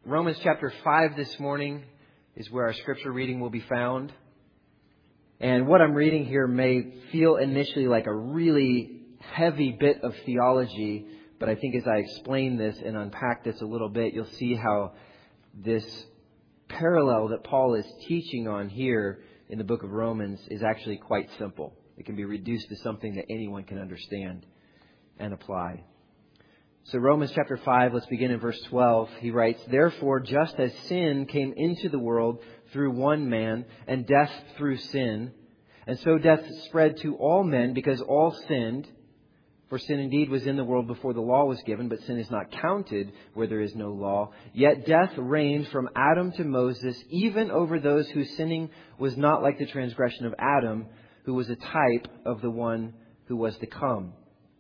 Romans chapter 5 this morning is where our scripture reading will be found. And what I'm reading here may feel initially like a really heavy bit of theology, but I think as I explain this and unpack this a little bit, you'll see how this parallel that Paul is teaching on here in the book of Romans is actually quite simple. It can be reduced to something that anyone can understand and apply. So Romans chapter 5, let's begin in verse 12. He writes, "Therefore, just as sin came into the world through one man, and death through sin, and so death spread to all men because all sinned. For sin indeed was in the world before the law was given, but sin is not counted where there is no law. Yet death reigned from Adam to Moses, even over those whose sinning was not like the transgression of Adam, who was a type of the one who was to come.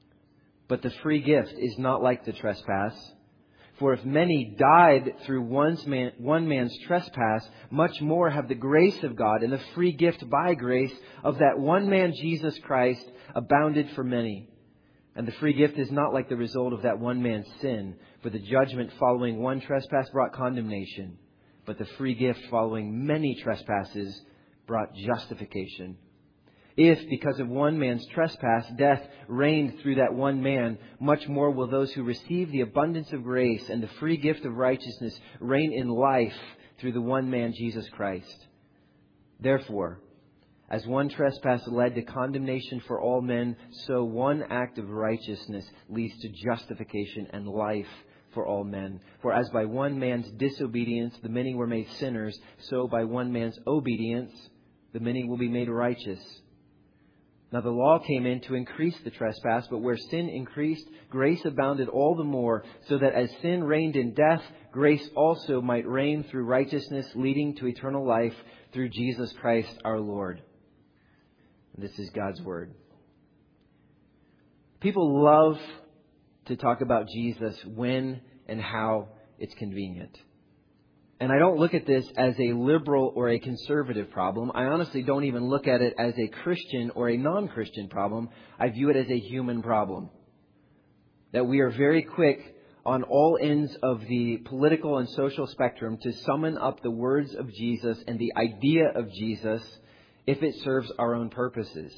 But the free gift is not like the trespass. For if many died through one man's trespass, much more have the grace of God and the free gift by grace of that one man, Jesus Christ, abounded for many. And the free gift is not like the result of that one man's sin. For the judgment following one trespass brought condemnation, but the free gift following many trespasses brought justification. If, because of one man's trespass, death reigned through that one man, much more will those who receive the abundance of grace and the free gift of righteousness reign in life through the one man, Jesus Christ. Therefore, as one trespass led to condemnation for all men, so one act of righteousness leads to justification and life for all men. For as by one man's disobedience the many were made sinners, so by one man's obedience the many will be made righteous. Now the law came in to increase the trespass, but where sin increased, grace abounded all the more, so that as sin reigned in death, grace also might reign through righteousness, leading to eternal life through Jesus Christ our Lord." This is God's Word. People love to talk about Jesus when and how it's convenient. And I don't look at this as a liberal or a conservative problem. I honestly don't even look at it as a Christian or a non-Christian problem. I view it as a human problem. That we are very quick on all ends of the political and social spectrum to summon up the words of Jesus and the idea of Jesus if it serves our own purposes.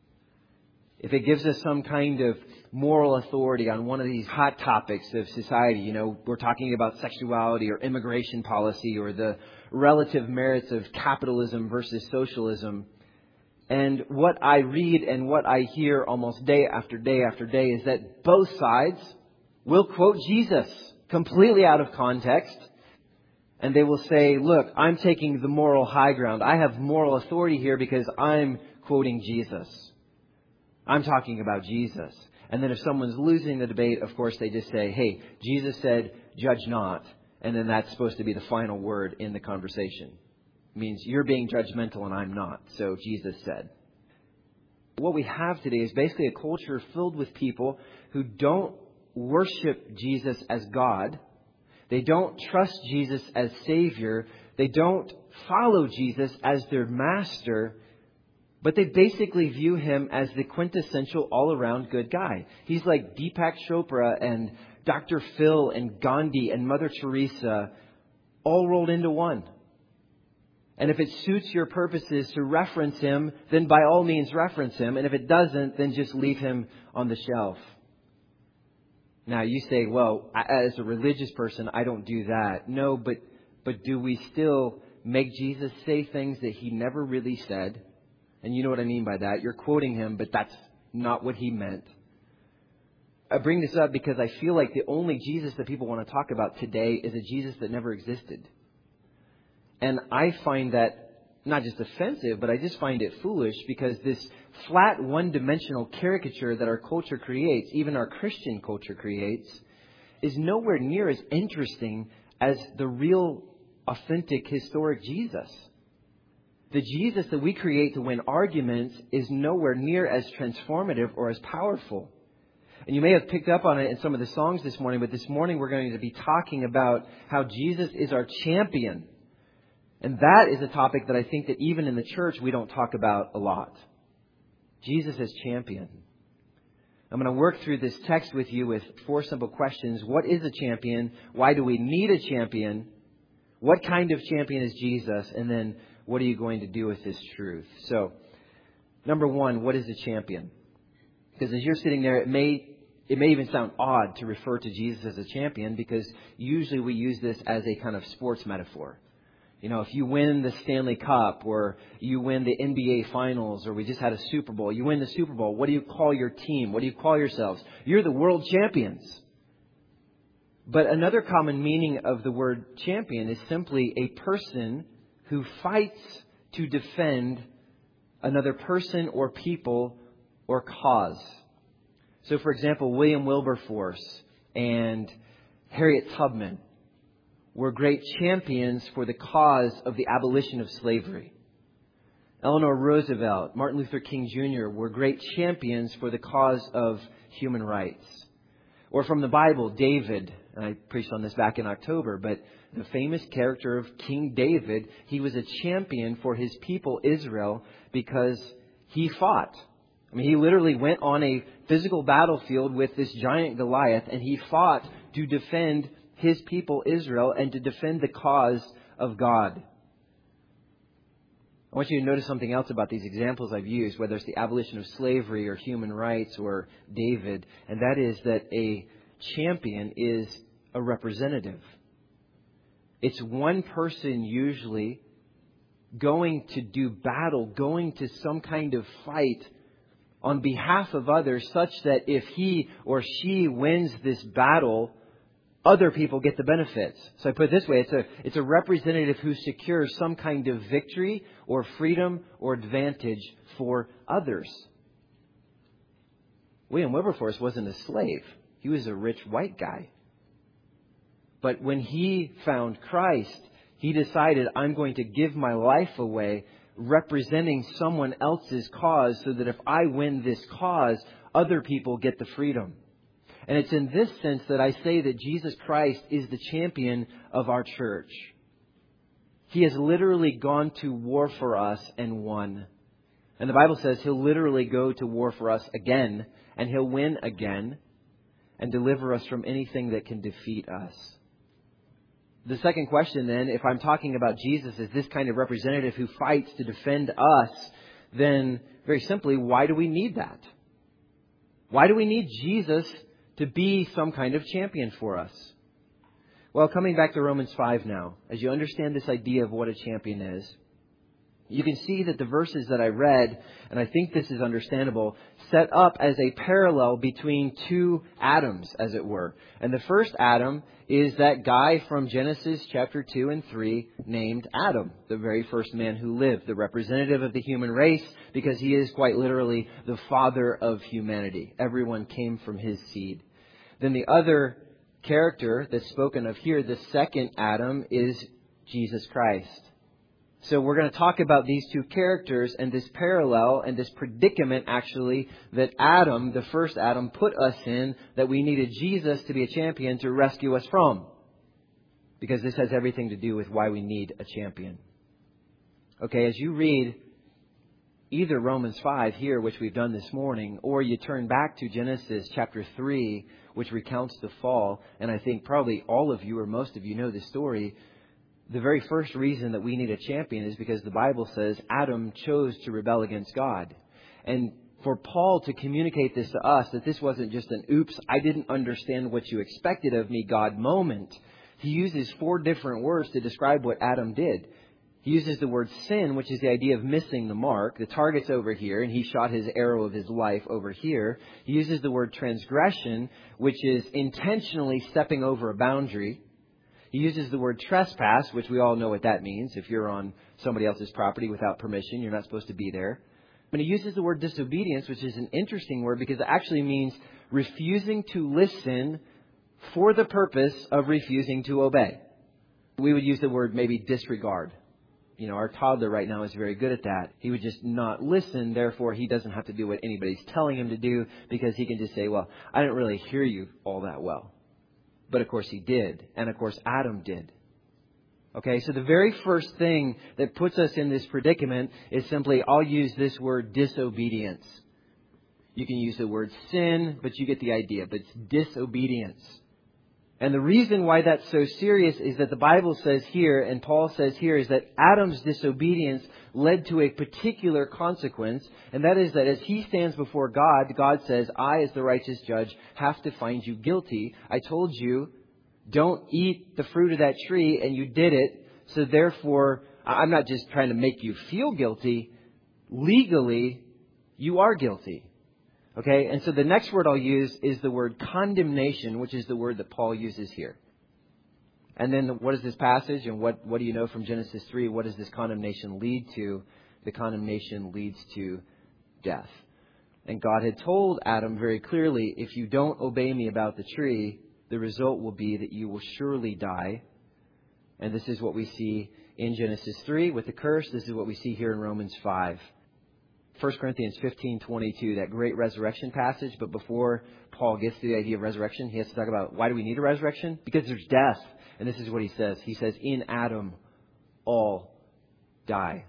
If it gives us some kind of moral authority on one of these hot topics of society, we're talking about sexuality or immigration policy or the relative merits of capitalism versus socialism. And what I read and what I hear almost day after day after day is that both sides will quote Jesus completely out of context. And they will say, look, I'm taking the moral high ground. I have moral authority here because I'm quoting Jesus. I'm talking about Jesus. And then if someone's losing the debate, of course, they just say, hey, Jesus said, judge not. And then that's supposed to be the final word in the conversation. It means you're being judgmental and I'm not. So Jesus said. What we have today is basically a culture filled with people who don't worship Jesus as God. They don't trust Jesus as Savior. They don't follow Jesus as their master. But they basically view him as the quintessential all-around good guy. He's like Deepak Chopra and Dr. Phil and Gandhi and Mother Teresa all rolled into one. And if it suits your purposes to reference him, then by all means reference him. And if it doesn't, then just leave him on the shelf. Now you say, well, as a religious person, I don't do that. No, but do we still make Jesus say things that he never really said? And you know what I mean by that. You're quoting him, but that's not what he meant. I bring this up because I feel like the only Jesus that people want to talk about today is a Jesus that never existed. And I find that not just offensive, but I just find it foolish because this flat, one-dimensional caricature that our culture creates, even our Christian culture creates, is nowhere near as interesting as the real, authentic, historic Jesus. The Jesus that we create to win arguments is nowhere near as transformative or as powerful. And you may have picked up on it in some of the songs this morning, but this morning we're going to be talking about how Jesus is our champion. And that is a topic that I think that even in the church we don't talk about a lot. Jesus as champion. I'm going to work through this text with you with 4 simple questions. What is a champion? Why do we need a champion? What kind of champion is Jesus? And then what are you going to do with this truth? So, number one, what is a champion? Because as you're sitting there, it may even sound odd to refer to Jesus as a champion, because usually we use this as a kind of sports metaphor. You know, if you win the Stanley Cup, or you win the NBA Finals, or we just had a Super Bowl, you win the Super Bowl, what do you call your team? What do you call yourselves? You're the world champions. But another common meaning of the word champion is simply a person who fights to defend another person or people or cause. So, for example, William Wilberforce and Harriet Tubman were great champions for the cause of the abolition of slavery. Eleanor Roosevelt, Martin Luther King Jr. were great champions for the cause of human rights. Or from the Bible, David, and I preached on this back in October, but the famous character of King David, he was a champion for his people Israel because he fought. I mean, he literally went on a physical battlefield with this giant Goliath, and he fought to defend his people Israel and to defend the cause of God. I want you to notice something else about these examples I've used, whether it's the abolition of slavery or human rights or David, and that is that a champion is a representative. It's one person usually going to do battle, going to some kind of fight on behalf of others, such that if he or she wins this battle, other people get the benefits. So I put it this way, it's a representative who secures some kind of victory or freedom or advantage for others. William Wilberforce wasn't a slave. He was a rich white guy. But when he found Christ, he decided, I'm going to give my life away representing someone else's cause, so that if I win this cause, other people get the freedom. And it's in this sense that I say that Jesus Christ is the champion of our church. He has literally gone to war for us and won. And the Bible says He'll literally go to war for us again, and He'll win again and deliver us from anything that can defeat us. The second question then, if I'm talking about Jesus as this kind of representative who fights to defend us, then very simply, why do we need that? Why do we need Jesus to be some kind of champion for us? Well, coming back to Romans 5 now, as you understand this idea of what a champion is, you can see that the verses that I read, and I think this is understandable, set up as a parallel between two Adams, as it were. And the first Adam is that guy from Genesis chapter 2 and 3 named Adam, the very first man who lived, the representative of the human race, because he is quite literally the father of humanity. Everyone came from his seed. Then the other character that's spoken of here, the second Adam, is Jesus Christ. So we're going to talk about these two characters and this parallel and this predicament, actually, that Adam, the first Adam, put us in, that we needed Jesus to be a champion to rescue us from. Because this has everything to do with why we need a champion. Okay, as you read either Romans 5 here, which we've done this morning, or you turn back to Genesis chapter 3, which recounts the fall, and I think probably all of you or most of you know this story. The very first reason that we need a champion is because the Bible says Adam chose to rebel against God. And for Paul to communicate this to us, that this wasn't just an oops, I didn't understand what you expected of me, God moment. He uses 4 different words to describe what Adam did. He uses the word sin, which is the idea of missing the mark. The target's over here, and he shot his arrow of his life over here. He uses the word transgression, which is intentionally stepping over a boundary. He uses the word trespass, which we all know what that means. If you're on somebody else's property without permission, you're not supposed to be there. But he uses the word disobedience, which is an interesting word because it actually means refusing to listen for the purpose of refusing to obey. We would use the word maybe disregard. You know, our toddler right now is very good at that. He would just not listen. Therefore, he doesn't have to do what anybody's telling him to do because he can just say, well, I didn't really hear you all that well. But of course he did. And of course Adam did. Okay, so the very first thing that puts us in this predicament is simply, I'll use this word disobedience. You can use the word sin, but you get the idea. But it's disobedience. And the reason why that's so serious is that the Bible says here, and Paul says here, is that Adam's disobedience led to a particular consequence. And that is that as he stands before God, God says, I, as the righteous judge, have to find you guilty. I told you, don't eat the fruit of that tree, and you did it. So therefore, I'm not just trying to make you feel guilty. Legally, you are guilty. Okay, and so the next word I'll use is the word condemnation, which is the word that Paul uses here. And then what is this passage, and what do you know from Genesis 3? What does this condemnation lead to? The condemnation leads to death. And God had told Adam very clearly, if you don't obey me about the tree, the result will be that you will surely die. And this is what we see in Genesis 3 with the curse. This is what we see here in Romans 5. 1 Corinthians 15:22, that great resurrection passage. But before Paul gets to the idea of resurrection, he has to talk about why do we need a resurrection? Because there's death. And this is what he says. He says, in Adam, all die.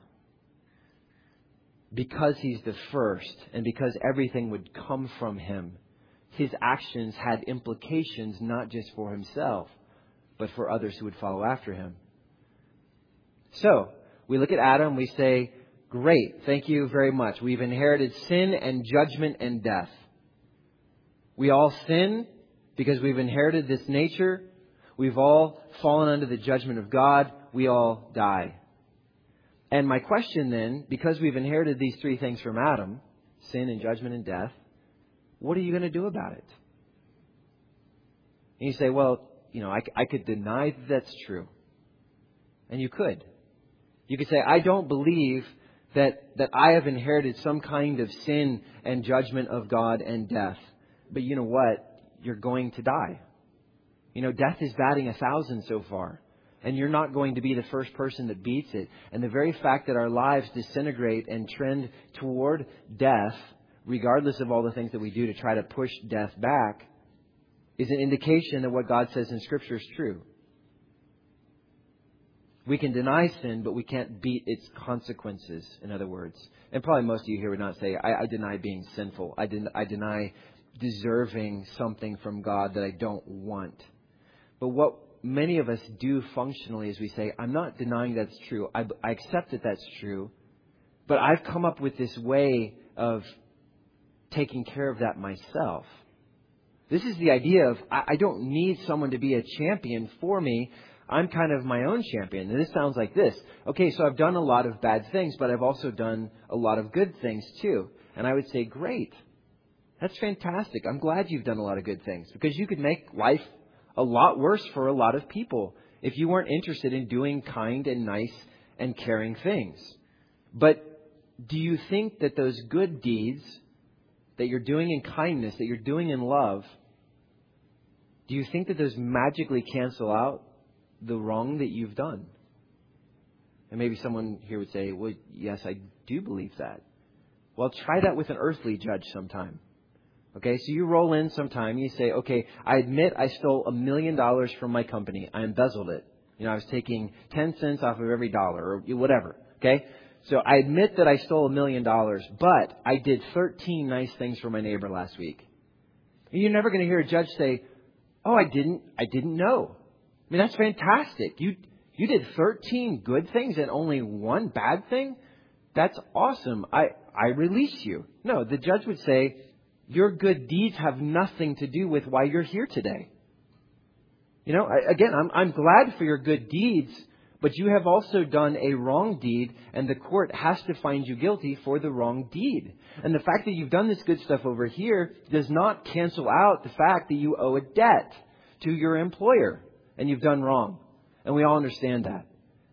Because he's the first, and because everything would come from him, his actions had implications not just for himself, but for others who would follow after him. So, we look at Adam, we say, great, thank you very much. We've inherited sin and judgment and death. We all sin because we've inherited this nature. We've all fallen under the judgment of God. We all die. And my question then, because we've inherited these three things from Adam, sin and judgment and death, what are you going to do about it? And you say, well, I could deny that that's true. And you could. You could say, I don't believe that I have inherited some kind of sin and judgment of God and death. But you know what? You're going to die. Death is batting 1,000 so far. And you're not going to be the first person that beats it. And the very fact that our lives disintegrate and trend toward death, regardless of all the things that we do to try to push death back, is an indication that what God says in Scripture is true. We can deny sin, but we can't beat its consequences, in other words. And probably most of you here would not say, I deny being sinful. I deny deserving something from God that I don't want. But what many of us do functionally is we say, I'm not denying that's true. I accept that that's true. But I've come up with this way of taking care of that myself. This is the idea of I don't need someone to be a champion for me. I'm kind of my own champion. And this sounds like this. Okay, so I've done a lot of bad things, but I've also done a lot of good things too. And I would say, great. That's fantastic. I'm glad you've done a lot of good things, because you could make life a lot worse for a lot of people if you weren't interested in doing kind and nice and caring things. But do you think that those good deeds that you're doing in kindness, that you're doing in love, do you think that those magically cancel out the wrong that you've done? And maybe someone here would say, well, yes, I do believe that. Well, try that with an earthly judge sometime. Okay, so you roll in sometime, you say, okay, I admit I stole $1 million from my company. I embezzled it. I was taking 10 cents off of every dollar or whatever. Okay, so I admit that I stole $1 million, but I did 13 nice things for my neighbor last week. And you're never going to hear a judge say, oh, I didn't know. I mean, that's fantastic. You did 13 good things and only one bad thing? That's awesome. I release you. No, the judge would say, your good deeds have nothing to do with why you're here today. Again, I'm glad for your good deeds, but you have also done a wrong deed, and the court has to find you guilty for the wrong deed. And the fact that you've done this good stuff over here does not cancel out the fact that you owe a debt to your employer and you've done wrong. And we all understand that.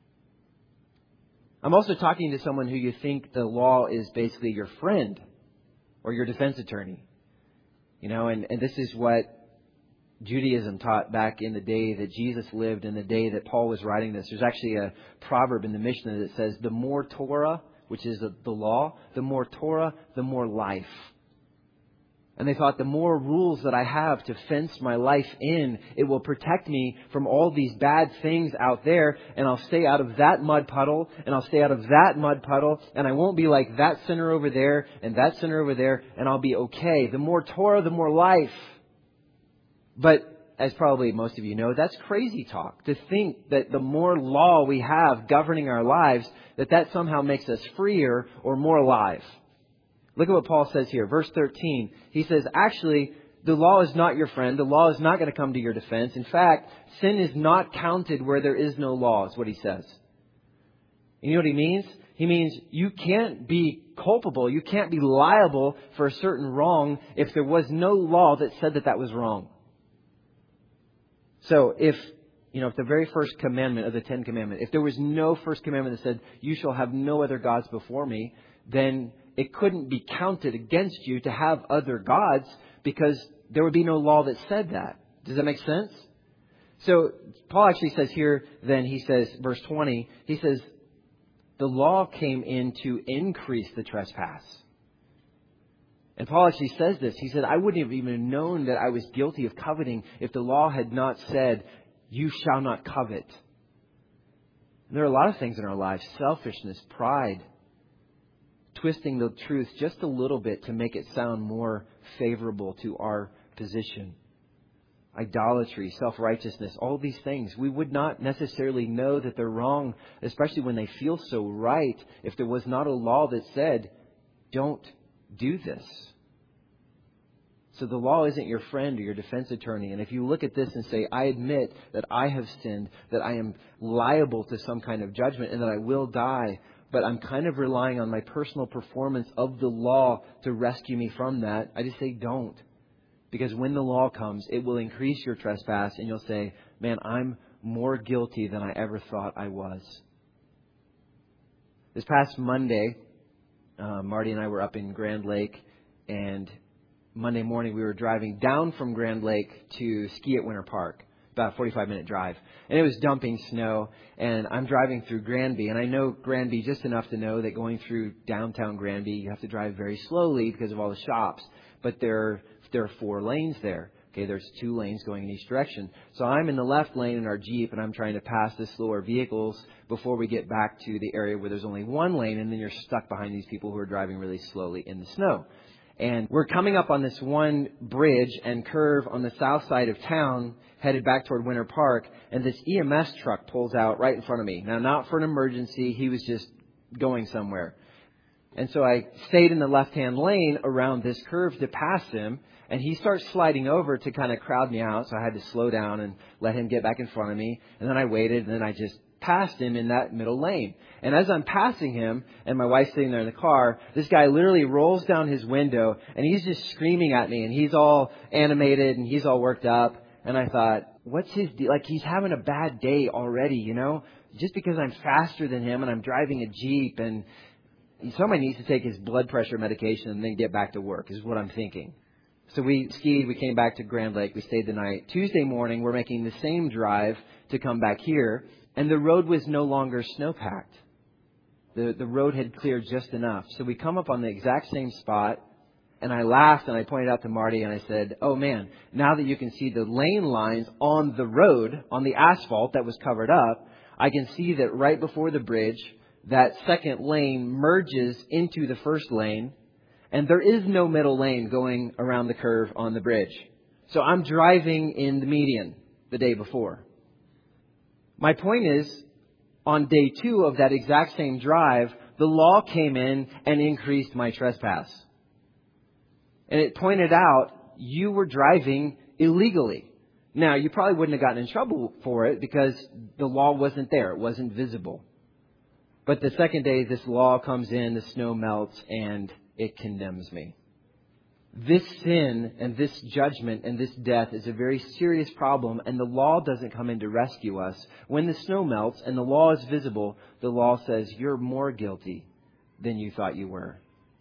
I'm also talking to someone who you think the law is basically your friend or your defense attorney. And this is what Judaism taught back in the day that Jesus lived, in the day that Paul was writing this. There's actually a proverb in the Mishnah that says, the more Torah, which is the law, the more Torah, the more life. And they thought, the more rules that I have to fence my life in, it will protect me from all these bad things out there. And I'll stay out of that mud puddle, and I'll stay out of that mud puddle, and I won't be like that sinner over there and that sinner over there, and I'll be okay. The more Torah, the more life. But as probably most of you know, that's crazy talk. To think that the more law we have governing our lives, that somehow makes us freer or more alive. Look at what Paul says here. Verse 13. He says, actually, the law is not your friend. The law is not going to come to your defense. In fact, sin is not counted where there is no law, is what he says. You know what he means? He means you can't be culpable. You can't be liable for a certain wrong if there was no law that said that was wrong. So if the very first commandment of the 10 Commandments, if there was no first commandment that said, you shall have no other gods before me, then it couldn't be counted against you to have other gods because there would be no law that said that. Does that make sense? So Paul actually says here, then he says, verse 20, he says, the law came in to increase the trespass. And Paul actually says this. He said, I wouldn't have even known that I was guilty of coveting if the law had not said, you shall not covet. And there are a lot of things in our lives, selfishness, pride, twisting the truth just a little bit to make it sound more favorable to our position. Idolatry, self-righteousness, all these things. We would not necessarily know that they're wrong, especially when they feel so right, if there was not a law that said, don't do this. So the law isn't your friend or your defense attorney. And if you look at this and say, I admit that I have sinned, that I am liable to some kind of judgment and that I will die, but I'm kind of relying on my personal performance of the law to rescue me from that, I just say don't. Because when the law comes, it will increase your trespass and you'll say, man, I'm more guilty than I ever thought I was. This past Monday, Marty and I were up in Grand Lake, and Monday morning we were driving down from Grand Lake to ski at Winter Park, about a 45-minute drive. And it was dumping snow, and I'm driving through Granby, and I know Granby just enough to know that going through downtown Granby, you have to drive very slowly because of all the shops. But there are 4 lanes there. Okay, there's 2 lanes going in each direction. So I'm in the left lane in our Jeep, and I'm trying to pass the slower vehicles before we get back to the area where there's only 1 lane, and then you're stuck behind these people who are driving really slowly in the snow. And we're coming up on this one bridge and curve on the south side of town, headed back toward Winter Park, and this EMS truck pulls out right in front of me. Now, not for an emergency. He was just going somewhere. And so I stayed in the left-hand lane around this curve to pass him. And he starts sliding over to kind of crowd me out. So I had to slow down and let him get back in front of me. And then I waited, and then I just passed him in that middle lane. And as I'm passing him, and my wife's sitting there in the car, this guy literally rolls down his window, and he's just screaming at me. And he's all animated, and he's all worked up. And I thought, what's his deal? Like, he's having a bad day already, you know? Just because I'm faster than him, and I'm driving a Jeep, and somebody needs to take his blood pressure medication and then get back to work, is what I'm thinking. So we skied, we came back to Grand Lake, we stayed the night. Tuesday morning, we're making the same drive to come back here, and the road was no longer snow-packed. The road had cleared just enough. So we come up on the exact same spot, and I laughed and I pointed out to Marty and I said, oh man, now that you can see the lane lines on the road, on the asphalt that was covered up, I can see that right before the bridge, that second lane merges into the first lane. And there is no middle lane going around the curve on the bridge. So I'm driving in the median the day before. My point is, on day 2 of that exact same drive, the law came in and increased my trespass. And it pointed out you were driving illegally. Now, you probably wouldn't have gotten in trouble for it because the law wasn't there. It wasn't visible. But the second day, this law comes in, the snow melts, and it condemns me. This sin and this judgment and this death is a very serious problem, and the law doesn't come in to rescue us. When the snow melts and the law is visible, the law says you're more guilty than you thought you were.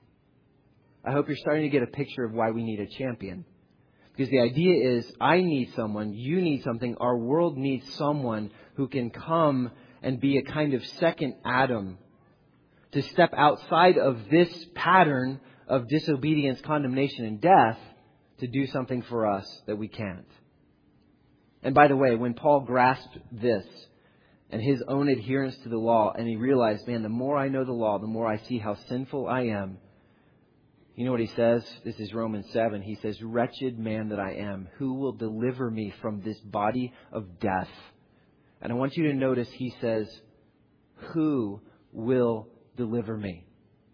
I hope you're starting to get a picture of why we need a champion. Because the idea is, I need someone, you need something, our world needs someone who can come and be a kind of second Adam, to step outside of this pattern of disobedience, condemnation, and death to do something for us that we can't. And by the way, when Paul grasped this and his own adherence to the law, and he realized, man, the more I know the law, the more I see how sinful I am, You know what he says? This is Romans 7. He says, "Wretched man that I am, who will deliver me from this body of death?" And I want you to notice he says, "Who will deliver me?"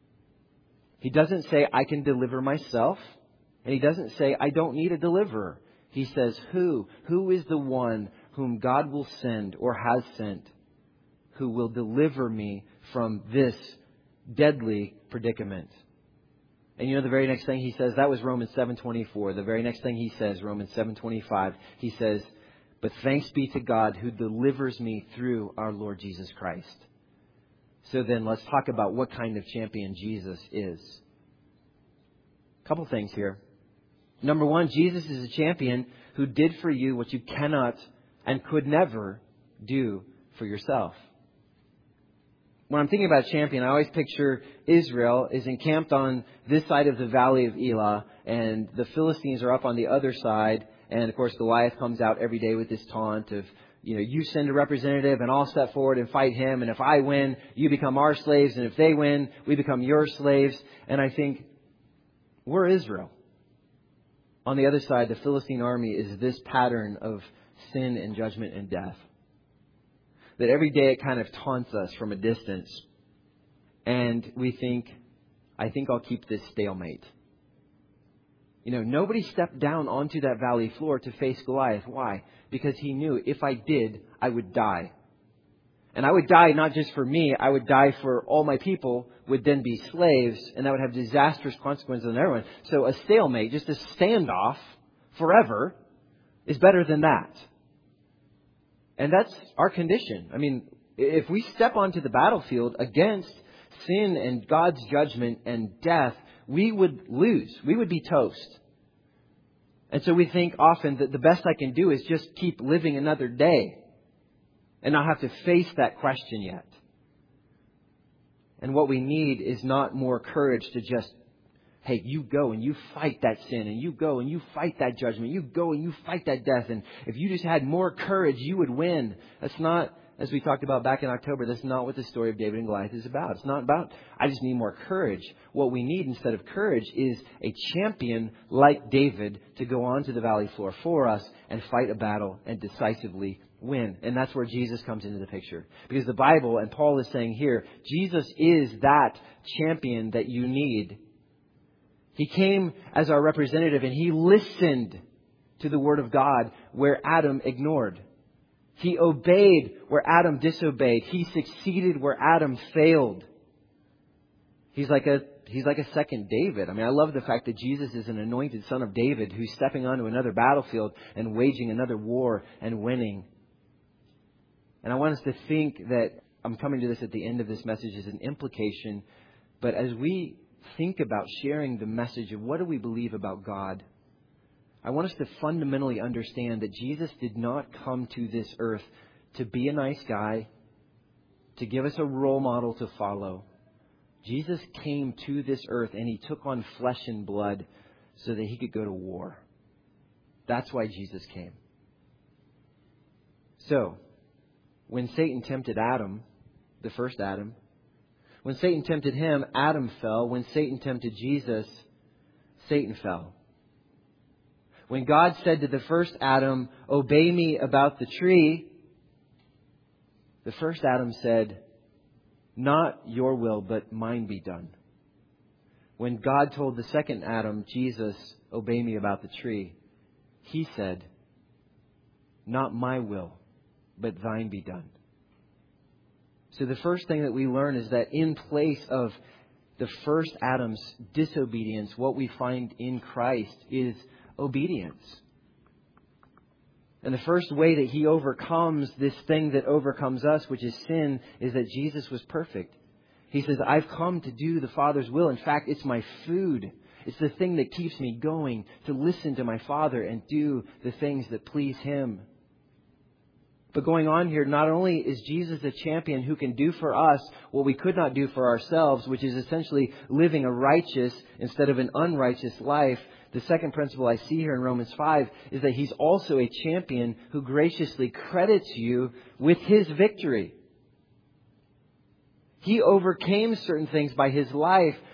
He doesn't say, "I can deliver myself." And he doesn't say, "I don't need a deliverer." He says, "Who? Who is the one whom God will send or has sent who will deliver me from this deadly predicament?" And you know the very next thing he says, that was Romans 7:24. The very next thing he says, Romans 7:25, he says, "But thanks be to God who delivers me through our Lord Jesus Christ." So then let's talk about what kind of champion Jesus is. A couple things here. Number one, Jesus is a champion who did for you what you cannot and could never do for yourself. When I'm thinking about champion, I always picture Israel is encamped on this side of the valley of Elah, and the Philistines are up on the other side. And of course, Goliath comes out every day with this taunt of, you send a representative and I'll step forward and fight him. And if I win, you become our slaves. And if they win, we become your slaves. And I think, we're Israel. On the other side, the Philistine army is this pattern of sin and judgment and death. That every day it kind of taunts us from a distance. And we think, I think I'll keep this stalemate. Nobody stepped down onto that valley floor to face Goliath. Why? Because he knew if I did, I would die. And I would die not just for me, I would die for all my people, would then be slaves, and that would have disastrous consequences on everyone. So a stalemate, just a standoff forever, is better than that. And that's our condition. I mean, if we step onto the battlefield against sin and God's judgment and death, we would lose. We would be toast. And so we think often that the best I can do is just keep living another day and not have to face that question yet. And what we need is not more courage to just, hey, you go and you fight that sin, and you go and you fight that judgment. You go and you fight that death. And if you just had more courage, you would win. That's not, as we talked about back in October, that's not what the story of David and Goliath is about. It's not about, I just need more courage. What we need instead of courage is a champion like David to go onto the valley floor for us and fight a battle and decisively win. And that's where Jesus comes into the picture. Because the Bible, and Paul is saying here, Jesus is that champion that you need. He came as our representative, and he listened to the word of God where Adam ignored. He obeyed where Adam disobeyed. He succeeded where Adam failed. He's like a second David. I mean, I love the fact that Jesus is an anointed son of David who's stepping onto another battlefield and waging another war and winning. And I want us to think that, I'm coming to this at the end of this message as an implication, but as we think about sharing the message of what do we believe about God, I want us to fundamentally understand that Jesus did not come to this earth to be a nice guy, to give us a role model to follow. Jesus came to this earth and he took on flesh and blood so that he could go to war. That's why Jesus came. So, when Satan tempted Adam, the first Adam, when Satan tempted him, Adam fell. When Satan tempted Jesus, Satan fell. When God said to the first Adam, "Obey me about the tree," the first Adam said, "Not your will, but mine be done." When God told the second Adam, Jesus, "Obey me about the tree," he said, "Not my will, but thine be done." So the first thing that we learn is that in place of the first Adam's disobedience, what we find in Christ is obedience. And the first way that he overcomes this thing that overcomes us, which is sin, is that Jesus was perfect. He says, "I've come to do the Father's will. In fact, it's my food. It's the thing that keeps me going to listen to my Father and do the things that please him." But going on here, not only is Jesus a champion who can do for us what we could not do for ourselves, which is essentially living a righteous instead of an unrighteous life. The second principle I see here in Romans 5 is that he's also a champion who graciously credits you with his victory. He overcame certain things by his life,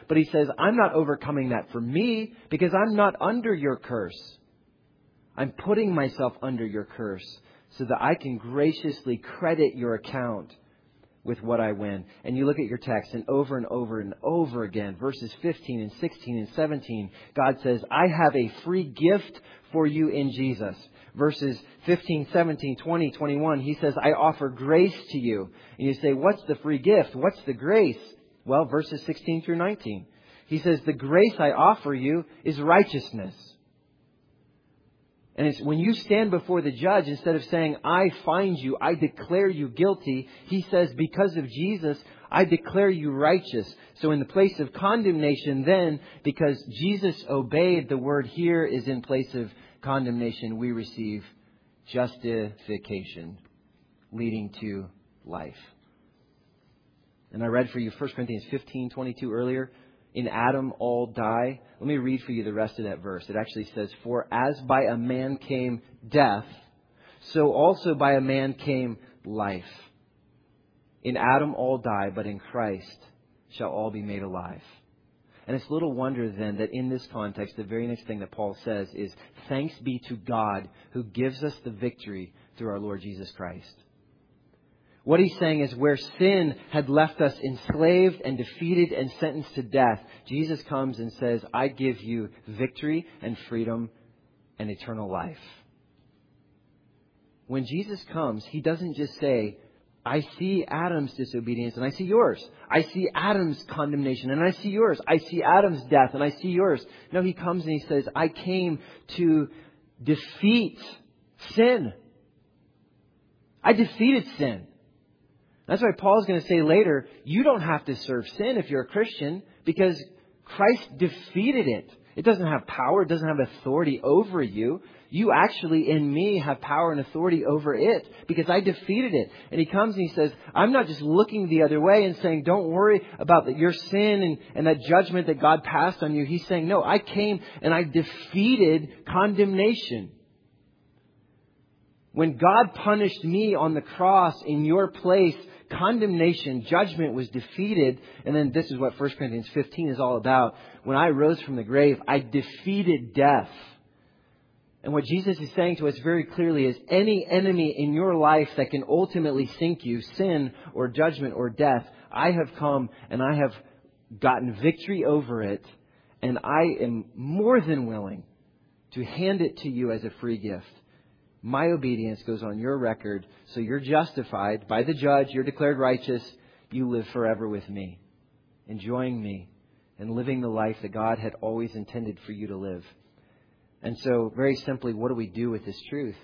But he says, I'm not overcoming that for me because I'm not under your curse. I'm putting myself under your curse so that I can graciously credit your account with what I win. And you look at your text, and over and over and over again, verses 15 and 16 and 17, God says, I have a free gift for you in Jesus. Verses 15, 17, 20, 21, he says, I offer grace to you. And you say, what's the free gift? What's the grace? Well, verses 16 through 19. He says, the grace I offer you is righteousness. And it's when you stand before the judge, instead of saying, I find you, I declare you guilty, he says, because of Jesus, I declare you righteous. So in the place of condemnation then, because Jesus obeyed, the word here is in place of condemnation, we receive justification, leading to life. And I read for you 1 Corinthians 15:22 earlier. In Adam all die. Let me read for you the rest of that verse. It actually says, for as by a man came death, so also by a man came life. In Adam all die, but in Christ shall all be made alive. And it's little wonder then that in this context, the very next thing that Paul says is, thanks be to God who gives us the victory through our Lord Jesus Christ. What he's saying is where sin had left us enslaved and defeated and sentenced to death, Jesus comes and says, I give you victory and freedom and eternal life. When Jesus comes, he doesn't just say, I see Adam's disobedience and I see yours. I see Adam's condemnation and I see yours. I see Adam's death and I see yours. No, he comes and he says, I came to defeat sin. I defeated sin. That's why Paul's going to say later, you don't have to serve sin if you're a Christian because Christ defeated it. It doesn't have power. It doesn't have authority over you. You actually, in me, have power and authority over it because I defeated it. And he comes and he says, I'm not just looking the other way and saying, don't worry about your sin and that judgment that God passed on you. He's saying, no, I came and I defeated condemnation. When God punished me on the cross in your place, condemnation, judgment was defeated. And then this is what 1 Corinthians 15 is all about. When I rose from the grave, I defeated death. And what Jesus is saying to us very clearly is any enemy in your life that can ultimately sink you, sin or judgment or death, I have come and I have gotten victory over it. And I am more than willing to hand it to you as a free gift. My obedience goes on your record, so you're justified by the judge, you're declared righteous, you live forever with me, enjoying me, and living the life that God had always intended for you to live. And so, very simply, what do we do with this truth?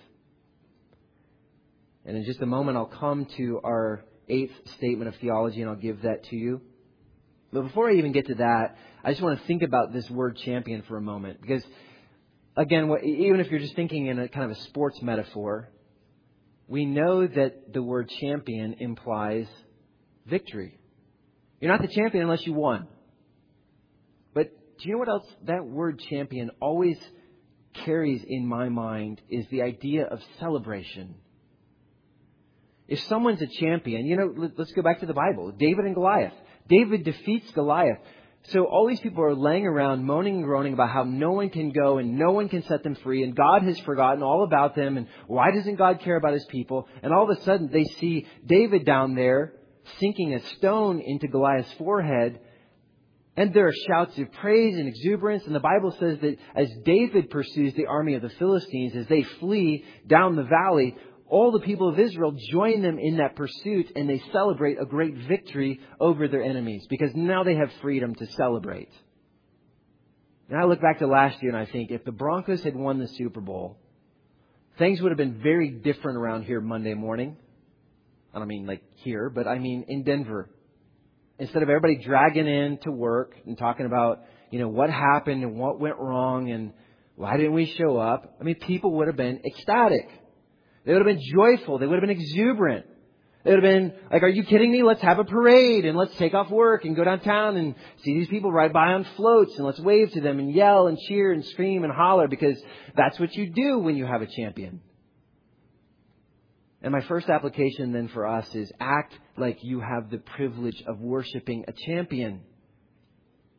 And in just a moment, I'll come to our 8th statement of theology, and I'll give that to you. But before I even get to that, I just want to think about this word champion for a moment, because again, even if you're just thinking in a kind of a sports metaphor, we know that the word champion implies victory. You're not the champion unless you won. But do you know what else that word champion always carries in my mind is the idea of celebration. If someone's a champion, let's go back to the Bible. David and Goliath. David defeats Goliath. So all these people are laying around moaning and groaning about how no one can go and no one can set them free and God has forgotten all about them and why doesn't God care about his people? And all of a sudden they see David down there sinking a stone into Goliath's forehead, and there are shouts of praise and exuberance. And the Bible says that as David pursues the army of the Philistines, as they flee down the valley, all the people of Israel join them in that pursuit and they celebrate a great victory over their enemies because now they have freedom to celebrate. And I look back to last year and I think if the Broncos had won the Super Bowl, things would have been very different around here Monday morning. I don't mean like here, but I mean in Denver. Instead of everybody dragging in to work and talking about, what happened and what went wrong and why didn't we show up? I mean, people would have been ecstatic. They would have been joyful. They would have been exuberant. They would have been like, are you kidding me? Let's have a parade and let's take off work and go downtown and see these people ride by on floats and let's wave to them and yell and cheer and scream and holler because that's what you do when you have a champion. And my first application then for us is act like you have the privilege of worshiping a champion.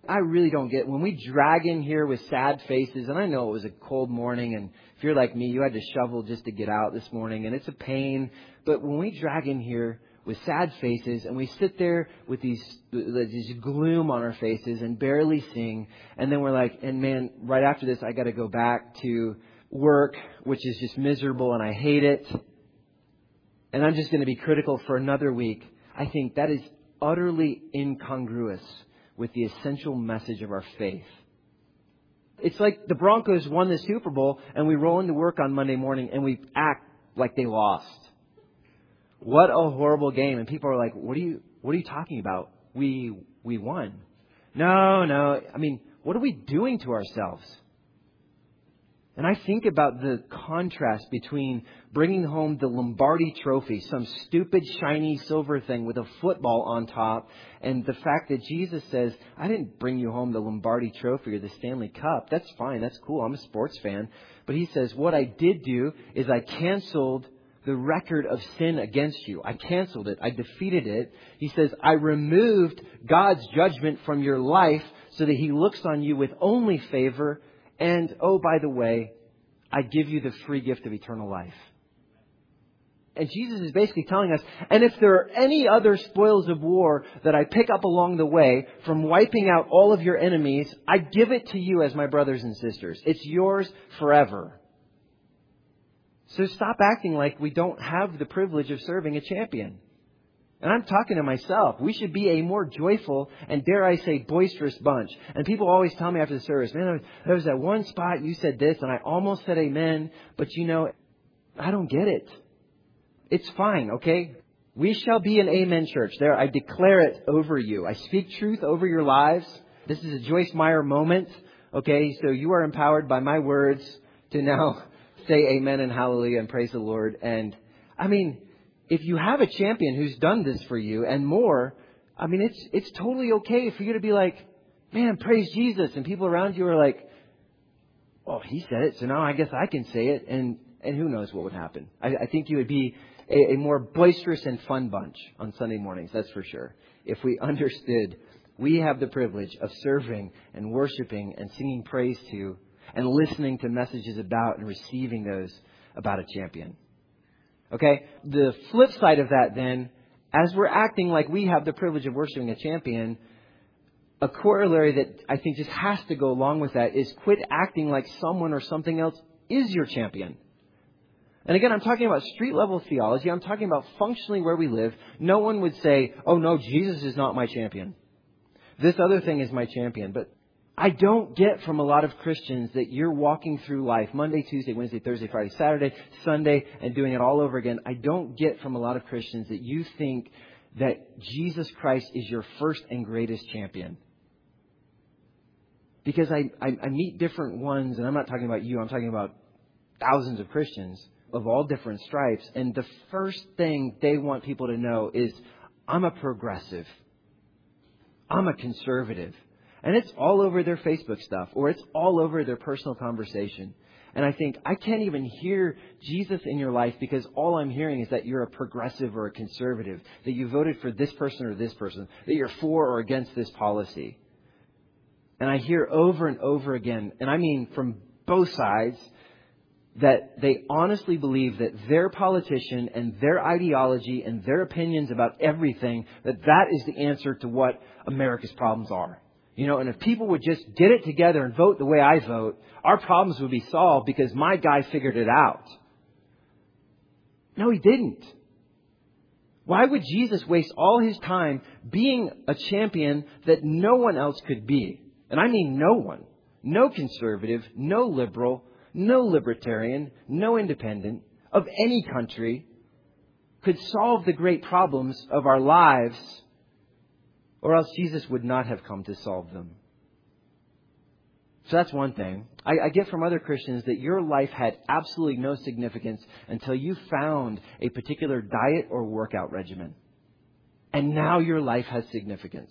I really don't get when we drag in here with sad faces, and I know it was a cold morning, and if you're like me, you had to shovel just to get out this morning, and it's a pain. But when we drag in here with sad faces, and we sit there with these gloom on our faces and barely sing, and then we're like, and man, right after this, I got to go back to work, which is just miserable, and I hate it, and I'm just going to be critical for another week. I think that is utterly incongruous with the essential message of our faith. It's like the Broncos won the Super Bowl and we roll into work on Monday morning and we act like they lost. What a horrible game. And people are like, what are you talking about? We won. No. I mean, what are we doing to ourselves? And I think about the contrast between bringing home the Lombardi Trophy, some stupid, shiny silver thing with a football on top, and the fact that Jesus says, I didn't bring you home the Lombardi Trophy or the Stanley Cup. That's fine. That's cool. I'm a sports fan. But he says, what I did do is I canceled the record of sin against you. I canceled it. I defeated it. He says, I removed God's judgment from your life so that He looks on you with only favor. And, oh, by the way, I give you the free gift of eternal life. And Jesus is basically telling us, and if there are any other spoils of war that I pick up along the way from wiping out all of your enemies, I give it to you as my brothers and sisters. It's yours forever. So stop acting like we don't have the privilege of serving a champion. And I'm talking to myself. We should be a more joyful and, dare I say, boisterous bunch. And people always tell me after the service, man, there was that one spot you said this and I almost said amen. But I don't get it. It's fine, okay? We shall be an amen church. There, I declare it over you. I speak truth over your lives. This is a Joyce Meyer moment, okay? So you are empowered by my words to now say amen and hallelujah and praise the Lord. And I mean, if you have a champion who's done this for you and more, I mean, it's totally okay for you to be like, man, praise Jesus. And people around you are like, oh, he said it, so now I guess I can say it. And who knows what would happen. I think you would be a more boisterous and fun bunch on Sunday mornings, that's for sure. If we understood we have the privilege of serving and worshiping and singing praise to and listening to messages about and receiving those about a champion. Okay, the flip side of that then, as we're acting like we have the privilege of worshiping a champion, a corollary that I think just has to go along with that is quit acting like someone or something else is your champion. And again, I'm talking about street level theology. I'm talking about functionally where we live. No one would say, oh no, Jesus is not my champion. This other thing is my champion. But I don't get from a lot of Christians that you're walking through life Monday, Tuesday, Wednesday, Thursday, Friday, Saturday, Sunday, and doing it all over again. I don't get from a lot of Christians that you think that Jesus Christ is your first and greatest champion. Because I meet different ones, and I'm not talking about you, I'm talking about thousands of Christians of all different stripes. And the first thing they want people to know is, I'm a progressive. I'm a conservative. And it's all over their Facebook stuff, or it's all over their personal conversation. And I think, I can't even hear Jesus in your life because all I'm hearing is that you're a progressive or a conservative, that you voted for this person or this person, that you're for or against this policy. And I hear over and over again, and I mean from both sides, that they honestly believe that their politician and their ideology and their opinions about everything, that is the answer to what America's problems are. And if people would just get it together and vote the way I vote, our problems would be solved because my guy figured it out. No, he didn't. Why would Jesus waste all his time being a champion that no one else could be? And I mean no one. No conservative, no liberal, no libertarian, no independent of any country could solve the great problems of our lives, or else Jesus would not have come to solve them. So that's one thing. I get from other Christians that your life had absolutely no significance until you found a particular diet or workout regimen. And now your life has significance.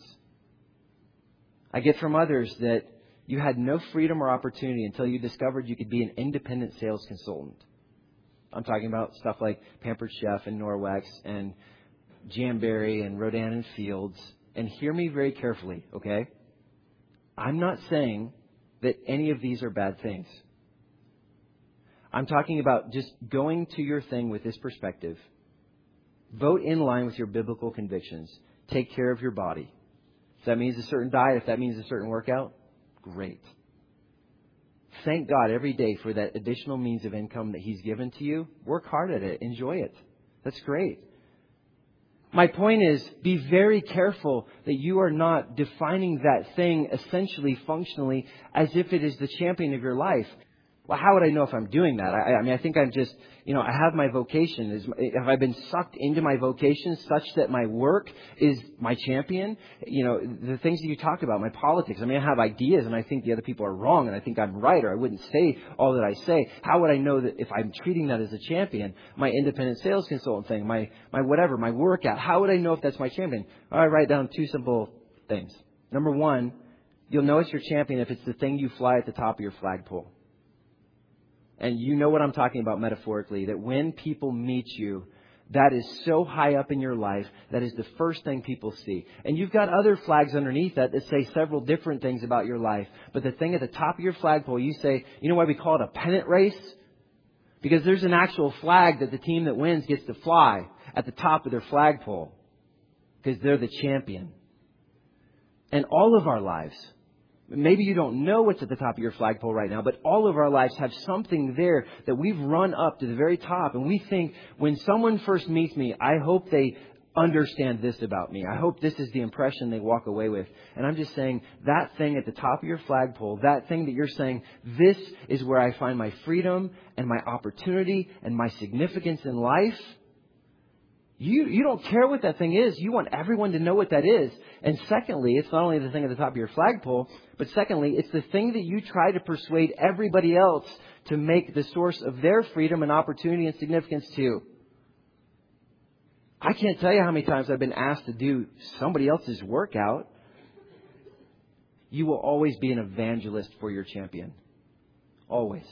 I get from others that you had no freedom or opportunity until you discovered you could be an independent sales consultant. I'm talking about stuff like Pampered Chef and Norwex and Jamberry and Rodan and Fields. And hear me very carefully, okay? I'm not saying that any of these are bad things. I'm talking about just going to your thing with this perspective. Vote in line with your biblical convictions. Take care of your body. If that means a certain diet, if that means a certain workout, great. Thank God every day for that additional means of income that He's given to you. Work hard at it. Enjoy it. That's great. My point is, be very careful that you are not defining that thing essentially, functionally, as if it is the champion of your life. Well, how would I know if I'm doing that? I mean, I think I'm just, I have my vocation. Have I been sucked into my vocation such that my work is my champion? The things that you talk about, my politics. I mean, I have ideas and I think the other people are wrong and I think I'm right, or I wouldn't say all that I say. How would I know that if I'm treating that as a champion? My independent sales consultant thing, my whatever, my workout. How would I know if that's my champion? I write down 2 simple things. Number 1, you'll know it's your champion if it's the thing you fly at the top of your flagpole. And you know what I'm talking about metaphorically, that when people meet you, that is so high up in your life, that is the first thing people see. And you've got other flags underneath that say several different things about your life. But the thing at the top of your flagpole, you say, you know why we call it a pennant race? Because there's an actual flag that the team that wins gets to fly at the top of their flagpole. Because they're the champion. And all of our lives, maybe you don't know what's at the top of your flagpole right now, but all of our lives have something there that we've run up to the very top. And we think, when someone first meets me, I hope they understand this about me. I hope this is the impression they walk away with. And I'm just saying, that thing at the top of your flagpole, that thing that you're saying, this is where I find my freedom and my opportunity and my significance in life. You don't care what that thing is. You want everyone to know what that is. And secondly, it's not only the thing at the top of your flagpole, but secondly, it's the thing that you try to persuade everybody else to make the source of their freedom and opportunity and significance too. I can't tell you how many times I've been asked to do somebody else's workout. You will always be an evangelist for your champion. Always.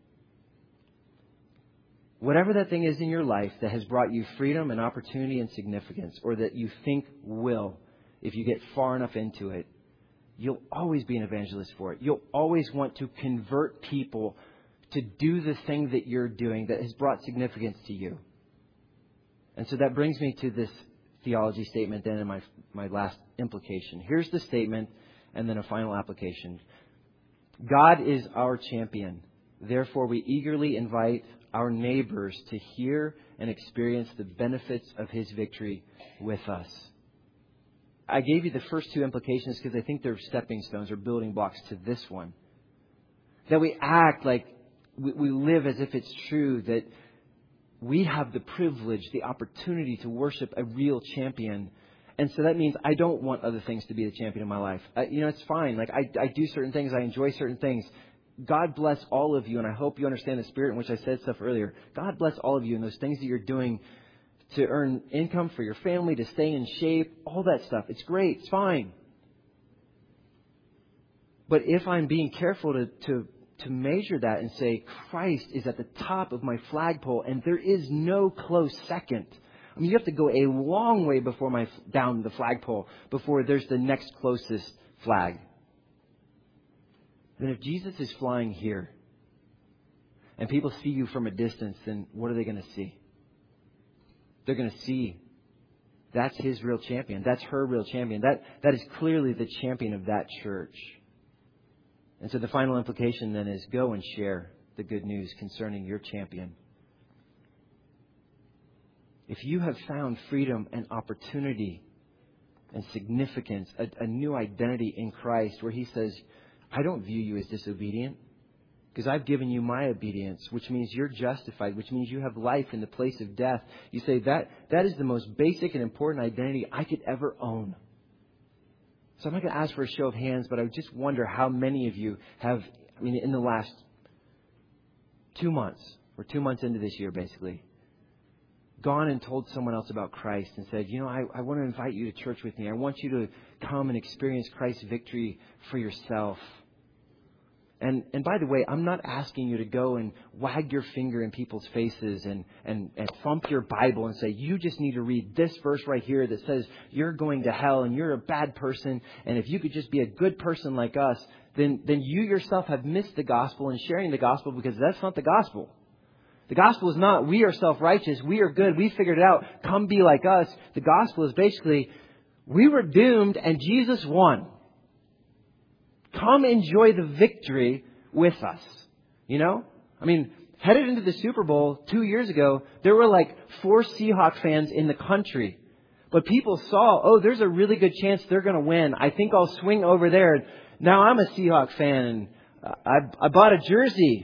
Whatever that thing is in your life that has brought you freedom and opportunity and significance, or that you think will, if you get far enough into it, you'll always be an evangelist for it. You'll always want to convert people to do the thing that you're doing that has brought significance to you. And so that brings me to this theology statement then, and my last implication. Here's the statement and then a final application. God is our champion. Therefore, we eagerly invite our neighbors to hear and experience the benefits of His victory with us. I gave you the first 2 implications because I think they're stepping stones or building blocks to this one. That we act like we live as if it's true, that we have the privilege, the opportunity to worship a real champion. And so that means I don't want other things to be the champion of my life. It's fine. Like I do certain things. I enjoy certain things. God bless all of you, and I hope you understand the spirit in which I said stuff earlier. God bless all of you in those things that you're doing to earn income for your family, to stay in shape, all that stuff. It's great. It's fine. But if I'm being careful to measure that and say, Christ is at the top of my flagpole, and there is no close second. I mean, you have to go a long way down the flagpole before there's the next closest flag. Then if Jesus is flying here and people see you from a distance, then what are they going to see? They're going to see that's His real champion. That's her real champion. That is clearly the champion of that church. And so the final implication then is, go and share the good news concerning your champion. If you have found freedom and opportunity and significance, a new identity in Christ where He says, I don't view you as disobedient because I've given you my obedience, which means you're justified, which means you have life in the place of death. You say that is the most basic and important identity I could ever own. So I'm not going to ask for a show of hands, but I just wonder how many of you have, in the last 2 months, or 2 months into this year basically, gone and told someone else about Christ and said, I want to invite you to church with me. I want you to come and experience Christ's victory for yourself. And by the way, I'm not asking you to go and wag your finger in people's faces and thump your Bible and say, you just need to read this verse right here that says you're going to hell and you're a bad person. And if you could just be a good person like us, then you yourself have missed the gospel and sharing the gospel, because that's not the gospel. The gospel is not we are self-righteous, we are good, we figured it out, come be like us. The gospel is basically we were doomed and Jesus won. Come enjoy the victory with us. You know? I mean, headed into the Super Bowl 2 years ago, there were like 4 Seahawks fans in the country. But people saw, there's a really good chance they're going to win. I think I'll swing over there. Now I'm a Seahawks fan, and I bought a jersey.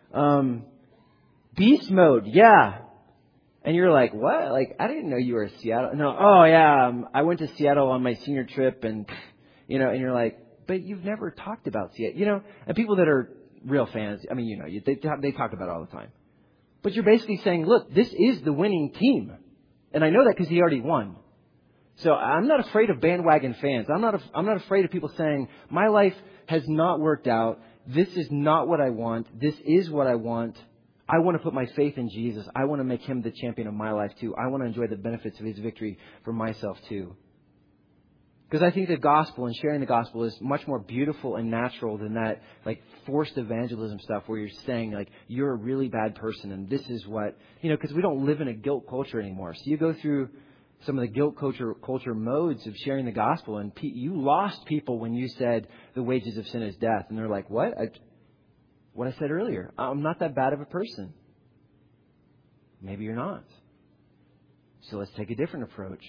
Beast mode, yeah. And you're like, what? Like, I didn't know you were Seattle. No, I went to Seattle on my senior trip, and and you're like, but you've never talked about Seattle, And people that are real fans, I mean, they talk about it all the time. But you're basically saying, look, this is the winning team, and I know that because he already won. So I'm not afraid of bandwagon fans. I'm not afraid of people saying my life has not worked out. This is not what I want. This is what I want. I want to put my faith in Jesus. I want to make him the champion of my life too. I want to enjoy the benefits of his victory for myself too. Because I think the gospel and sharing the gospel is much more beautiful and natural than that like forced evangelism stuff where you're saying like you're a really bad person and this is what, because we don't live in a guilt culture anymore. So you go through some of the guilt culture modes of sharing the gospel, and you lost people when you said the wages of sin is death. And they're like, what? What I said earlier, I'm not that bad of a person. Maybe you're not. So let's take a different approach.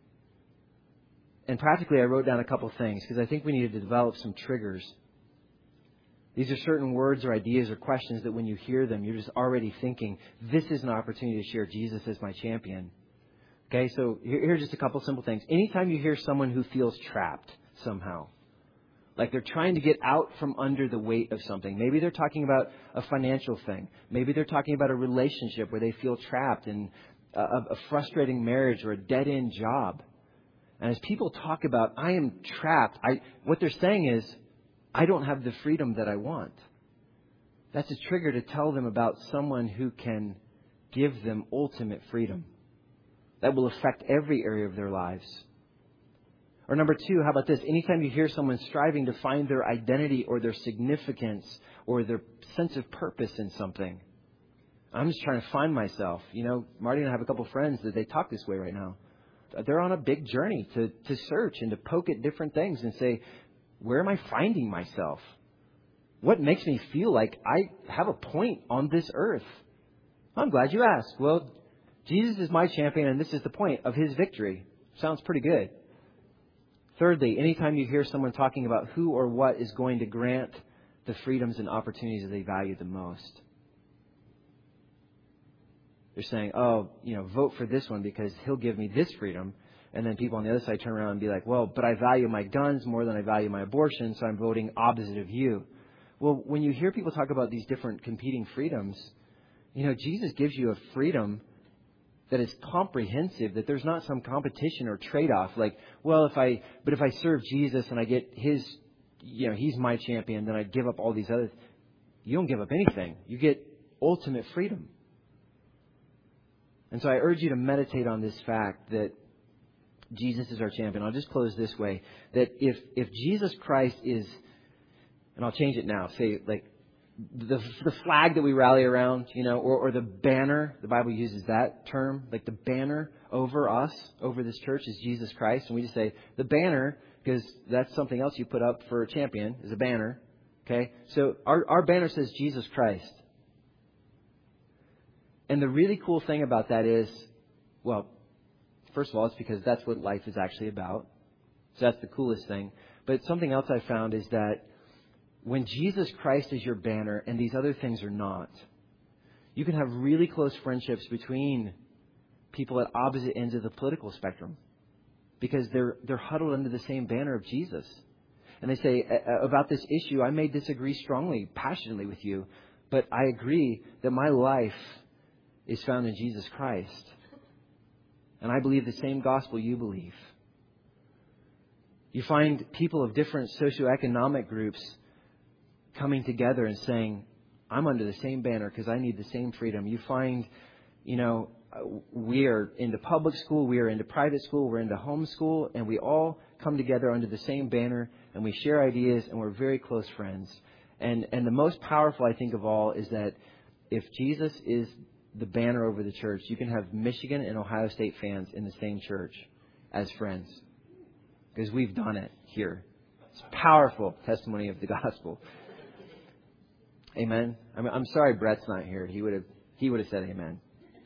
And practically, I wrote down a couple things because I think we need to develop some triggers. These are certain words or ideas or questions that when you hear them, you're just already thinking, this is an opportunity to share Jesus as my champion. Okay, so here's just a couple simple things. Anytime you hear someone who feels trapped somehow, like they're trying to get out from under the weight of something. Maybe they're talking about a financial thing. Maybe they're talking about a relationship where they feel trapped in a frustrating marriage or a dead-end job. And as people talk about, I am trapped, what they're saying is, I don't have the freedom that I want. That's a trigger to tell them about someone who can give them ultimate freedom that will affect every area of their lives. Or number 2, how about this? Anytime you hear someone striving to find their identity or their significance or their sense of purpose in something. I'm just trying to find myself. Marty and I have a couple friends that they talk this way right now. They're on a big journey to search and to poke at different things and say, where am I finding myself? What makes me feel like I have a point on this earth? I'm glad you asked. Well, Jesus is my champion and this is the point of his victory. Sounds pretty good. Thirdly, anytime you hear someone talking about who or what is going to grant the freedoms and opportunities that they value the most, they're saying, vote for this one because he'll give me this freedom. And then people on the other side turn around and be like, well, but I value my guns more than I value my abortion, so I'm voting opposite of you. Well, when you hear people talk about these different competing freedoms, Jesus gives you a freedom that is comprehensive, that there's not some competition or trade-off. Like, well, if I serve Jesus and I get his, he's my champion, then I give up all these other. You don't give up anything. You get ultimate freedom. And so I urge you to meditate on this fact that Jesus is our champion. I'll just close this way, that if Jesus Christ is, and I'll change it now, say like the flag that we rally around, or the banner, the Bible uses that term, like the banner over us, over this church is Jesus Christ. And we just say the banner, because that's something else you put up for a champion, is a banner. Okay. So our banner says Jesus Christ. And the really cool thing about that is, well, first of all, it's because that's what life is actually about. So that's the coolest thing. But something else I found is that when Jesus Christ is your banner and these other things are not, you can have really close friendships between people at opposite ends of the political spectrum because they're huddled under the same banner of Jesus. And they say, about this issue, I may disagree strongly, passionately with you, but I agree that my life is found in Jesus Christ. And I believe the same gospel you believe. You find people of different socioeconomic groups coming together and saying, I'm under the same banner because I need the same freedom. You find, we are into public school, we are into private school, we're into homeschool, and we all come together under the same banner, and we share ideas, and we're very close friends. And the most powerful, I think, of all is that if Jesus is the banner over the church, you can have Michigan and Ohio State fans in the same church as friends. Because we've done it here. It's a powerful testimony of the gospel. Amen. I'm sorry Brett's not here. He would have said amen.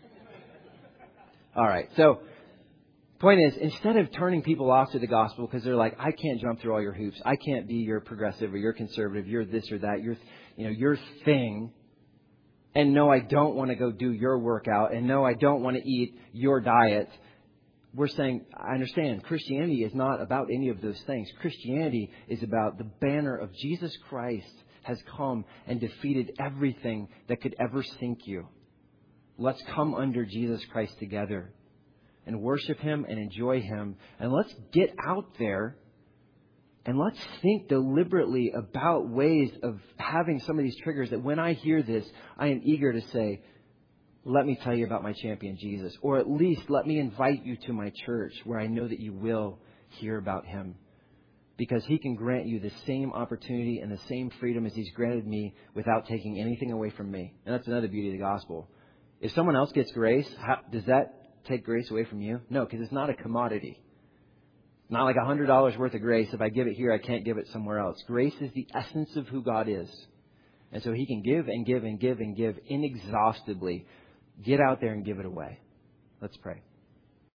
All right. So, point is, instead of turning people off to the gospel because they're like, I can't jump through all your hoops. I can't be your progressive or your conservative. You're this or that. Your thing. And no, I don't want to go do your workout. And no, I don't want to eat your diet. We're saying, I understand, Christianity is not about any of those things. Christianity is about the banner of Jesus Christ has come and defeated everything that could ever sink you. Let's come under Jesus Christ together and worship Him and enjoy Him. And let's get out there and let's think deliberately about ways of having some of these triggers that when I hear this, I am eager to say, let me tell you about my champion Jesus. Or at least let me invite you to my church where I know that you will hear about Him. Because He can grant you the same opportunity and the same freedom as He's granted me without taking anything away from me. And that's another beauty of the gospel. If someone else gets grace, does that take grace away from you? No, because it's not a commodity. Not like $100 worth of grace. If I give it here, I can't give it somewhere else. Grace is the essence of who God is. And so He can give and give and give and give inexhaustibly. Get out there and give it away. Let's pray.